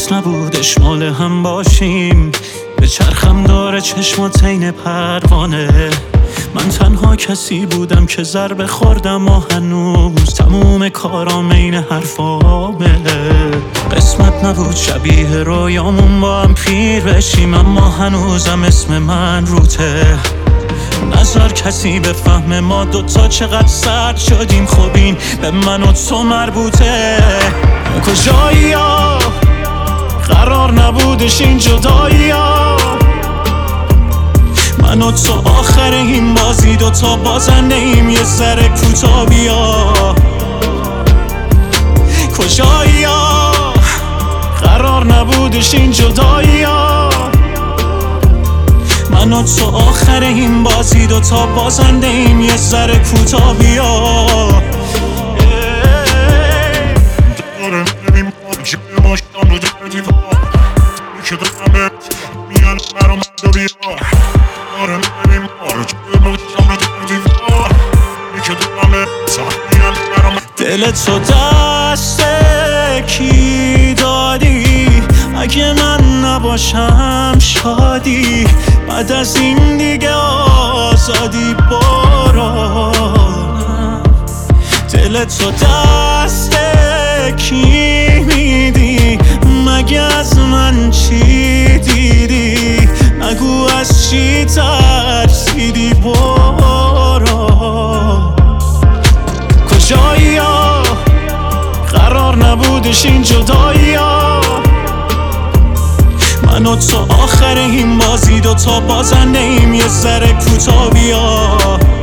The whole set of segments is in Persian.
درست نبودش مال هم باشیم. به چرخم داره چشمات عین پروانه. من تنها کسی بودم که ضربه خوردم و هنوز تموم کارام عین حرفامه. قسمت نبود شبیه رویامون با هم پیر بشیم، اما هنوزم اسم من روته. نظر کسی به فهم ما دوتا چقدر سرد شدیم، خب این به من و تو مربوطه. کجایی ها؟ قرار نبودش این جدایی ها. من و تو آخر این بازی دوتا بازنده ایم، یه ذره کوتاه بیا. کجایی ها؟ قرار نبودش این جدایی ها. من و تو آخر این بازی دوتا بازنده ایم، یه ذره کوتاه بیا. دارم ببین جای ماشتم رو در دیوار که دارم میان برام دو بیا. دارم ببین جای ماشتم رو در دیوار که دارم میان برام. دل تو دست کی دادی؟ اگه من نباشم شادی، بعد از این دیگه آزادی برو. دل تو دست کی میدی؟ مگه از من چی دیدی؟ نگو از چی ترسیدی برو. کجایی ها؟ قرار نبودش این جدایی ها. من و تو آخر این بازی دوتا بازنده ایم، یه ذره کوتاه بیا.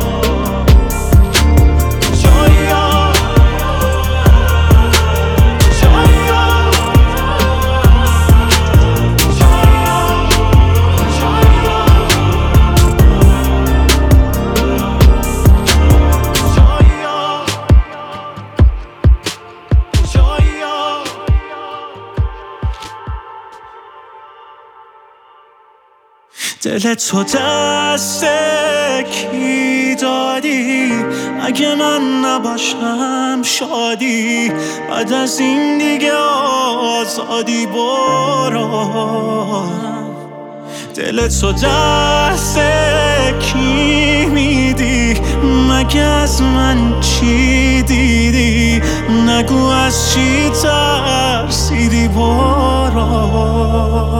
دل تو دست کی دادی؟ اگه من نباشم شادی، بعد از این دیگه آزادی برو. دل تو دست کی میدی؟ مگه از من چی دیدی؟ نگو از چی ترسیدی برو.